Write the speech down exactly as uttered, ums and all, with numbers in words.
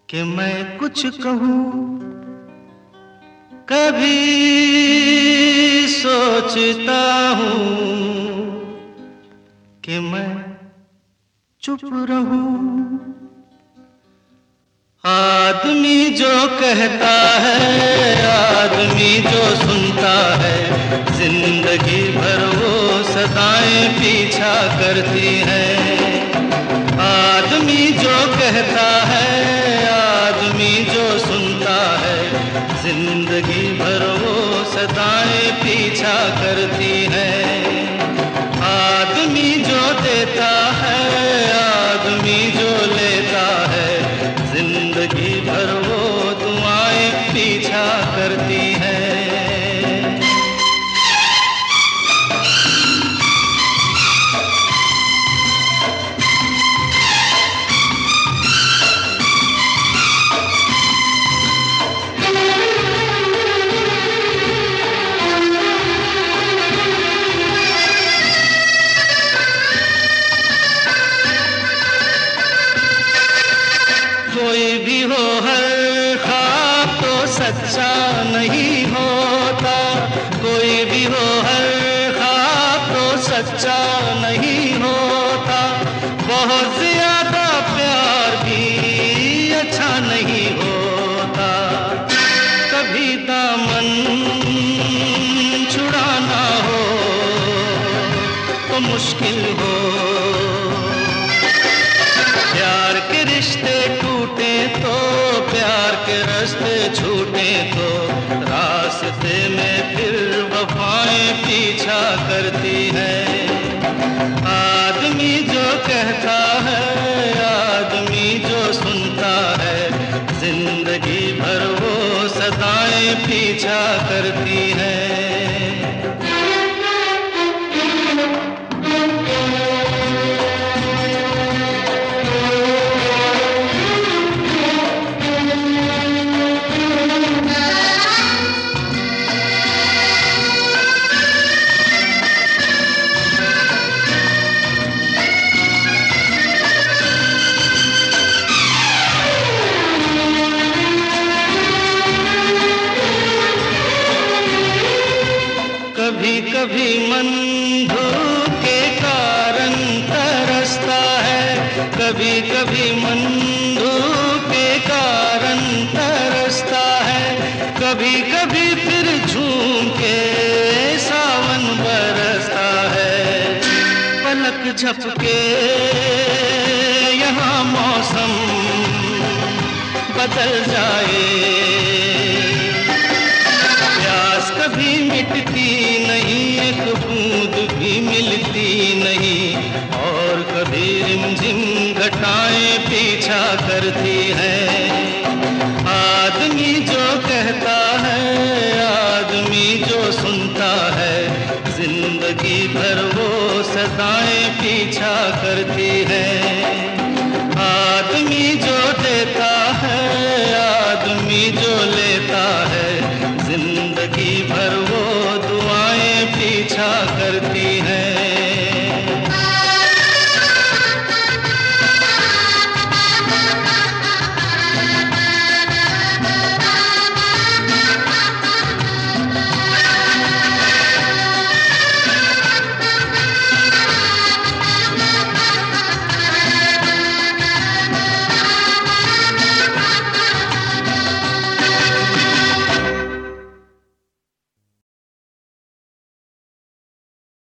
कि मैं कुछ कहूँ कभी सोचता हूँ कि मैं चुप रहूँ। आदमी जो कहता है, आदमी जो सुनता है, जिंदगी भर वो सदाएं पीछा करती हैं। आदमी जो कहता है, आदमी जो सुनता है, जिंदगी भर वो सदाएं पीछा करती हैं। आदमी जो देता है, आदमी जो लेता है, जिंदगी भर वो दुआएं पीछा करती हैं। कोई भी हो हर ख्वाब तो सच्चा नहीं होता, कोई भी हो हर ख्वाब तो सच्चा नहीं होता। बहुत ज्यादा प्यार भी अच्छा नहीं होता। कभी दामन छुड़ाना हो तो मुश्किल हो। प्यार के रिश्ते टूटे तो, प्यार के रास्ते छूटे तो, रास्ते में फिर वफाएं पीछा करती हैं। आदमी जो कहता है, आदमी जो सुनता है, जिंदगी भर वो सदाएं पीछा करती हैं। कभी कभी मन धूप के कारण तरसता है, कभी कभी मन धूप के कारण तरसता है, कभी कभी फिर झूम के सावन बरसता है। पलक झपके यहाँ मौसम बदल जाए, प्यास कभी मिटती नहीं, एक बूंद भी मिलती नहीं, और कभी रिमझिम घटाएं पीछा करती हैं। आदमी जो कहता है, आदमी जो सुनता है, जिंदगी भर वो सदाएं